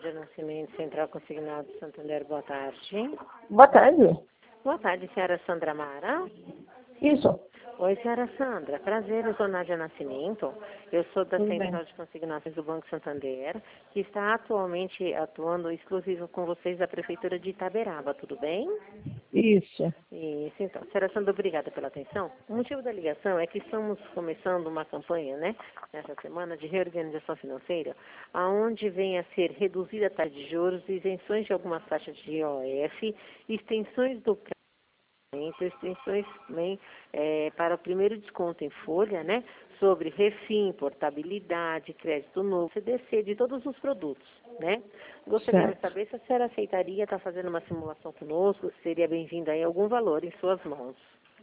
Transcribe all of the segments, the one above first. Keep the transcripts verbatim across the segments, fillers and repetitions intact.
Nádia Nascimento, Central Consignado Santander, boa tarde. Boa tarde. Boa tarde, senhora Sandra Mara. Isso. Oi, senhora Sandra. Prazer, eu sou Nádia Nascimento. Eu sou da Tudo Central bem. de Consignações do Banco Santander, que está atualmente atuando exclusivo com vocês da Prefeitura de Itaberaba, tudo bem? Isso. Isso, então. Senhora Sandra, obrigada pela atenção. O motivo da ligação é que estamos começando uma campanha, né, nessa semana, de reorganização financeira, aonde vem a ser reduzida a taxa de juros, isenções de algumas taxas de I O F, extensões do extensões também é, para o primeiro desconto em folha, né, sobre refim, portabilidade, crédito novo, C D C, de todos os produtos, né. Gostaria de Certo. saber se a senhora aceitaria estar fazendo uma simulação conosco, se seria bem-vinda aí algum valor em suas mãos.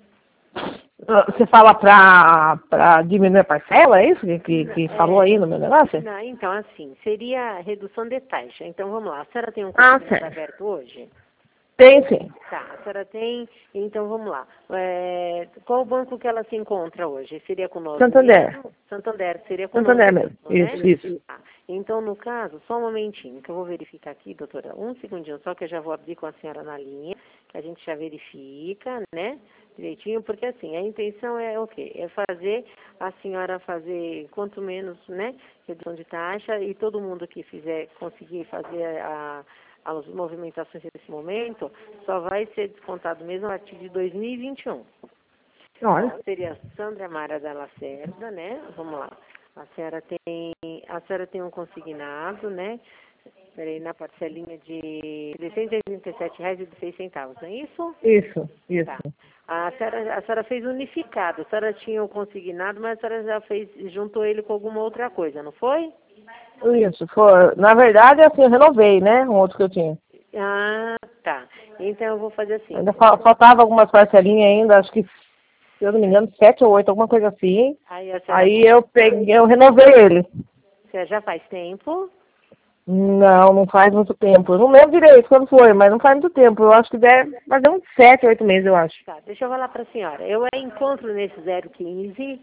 Você fala para diminuir a parcela, é isso que, que, que falou aí no meu negócio? Não, então, assim, seria redução de taxa. Então, vamos lá. A senhora tem um Ah, consignado certo. aberto hoje? Tem sim. Tá, a senhora tem, então vamos lá. É, qual o banco que ela se encontra hoje? Seria conosco Santander. mesmo? Santander, seria conosco Santander mesmo. mesmo, Isso, né? isso. Tá. Então, no caso, só um momentinho, que eu vou verificar aqui, doutora, um segundinho só, que eu já vou abrir com a senhora na linha, que a gente já verifica, né, direitinho, porque assim, a intenção é o quê? É fazer a senhora fazer, quanto menos, né, redução de taxa, e todo mundo que fizer, conseguir fazer a as movimentações nesse momento, só vai ser descontado mesmo a partir de dois mil e vinte e um. Olha. Seria Sandra Mara da Lacerda, né? Vamos lá. A senhora tem, a senhora tem um consignado, né? Peraí, na parcelinha de trezentos e trinta e sete reais e dezesseis centavos, não é isso? Isso, isso. Tá. A senhora, a senhora fez unificado. A senhora tinha o consignado, mas a senhora já fez, juntou ele com alguma outra coisa, não foi? Isso. Foi, na verdade, assim, eu renovei, né? Um outro que eu tinha. Ah, tá. Então eu vou fazer assim. Ainda fal- faltava algumas parcelinhas ainda, acho que, se eu não me engano, sete ou oito, alguma coisa assim. Aí a senhora Aí eu peguei, eu renovei ele. Você já faz tempo? Não, não faz muito tempo. Eu não lembro direito quando foi, mas não faz muito tempo. Eu acho que deve fazer uns sete, oito meses, eu acho. Tá, deixa eu falar para a senhora. Eu encontro nesse zero quinze,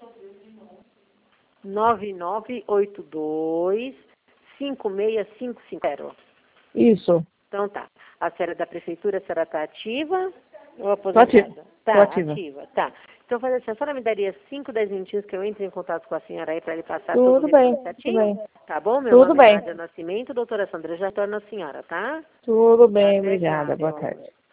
nove nove oito dois, cinco seis cinco cinco zero. Isso. Então tá. A senhora é da prefeitura, a senhora está ativa ou Tô ativa. aposentada? Tá, Tô ativa. ativa. Tá. Então fazer assim, a senhora me daria cinco, dez minutinhos que eu entre em contato com a senhora aí para lhe passar tudo Tudo bem, tudo certinho? bem. Tá bom? Meu Tudo nome é bem. Nádia Nascimento, doutora Sandra, já torna a senhora, tá? Tudo bem, Até já, obrigada. Boa meu amor. tarde.